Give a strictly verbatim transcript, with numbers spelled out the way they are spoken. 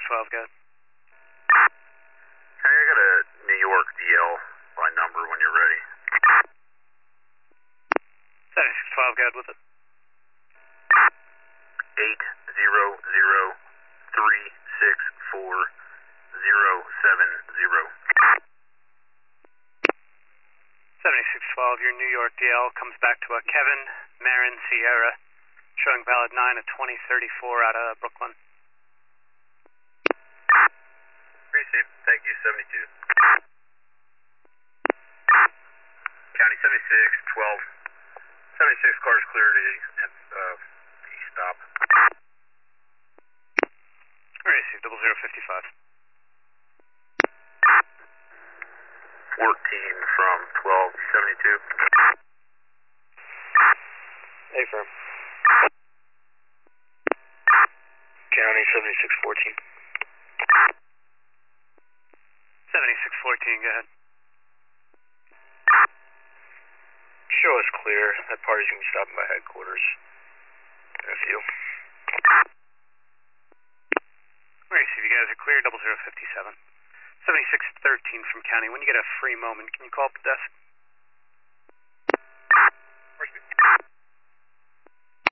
twelve, go ahead. Hey, I got a New York D L by number when you're ready. seventy-six twelve, go ahead with it. eight zero zero three six four zero seven zero. seventy-six twelve, your New York D L comes back to a Kevin Marin Sierra, showing valid nine at twenty thirty-four out of Brooklyn. Received. Thank you, seventy-two. County seventy-six twelve. seventy-six cars clear to uh, the stop. Received, double zero fifty-five. fourteen from twelve seventy-two. Hey, firm. County seventy-six fourteen. seventy-six fourteen, go ahead. Show is clear. That party's going to be stopping by headquarters in a few. Receive, you guys are clear, double zero fifty-seven. seventy-six thirteen from county. When you get a free moment, can you call up the desk?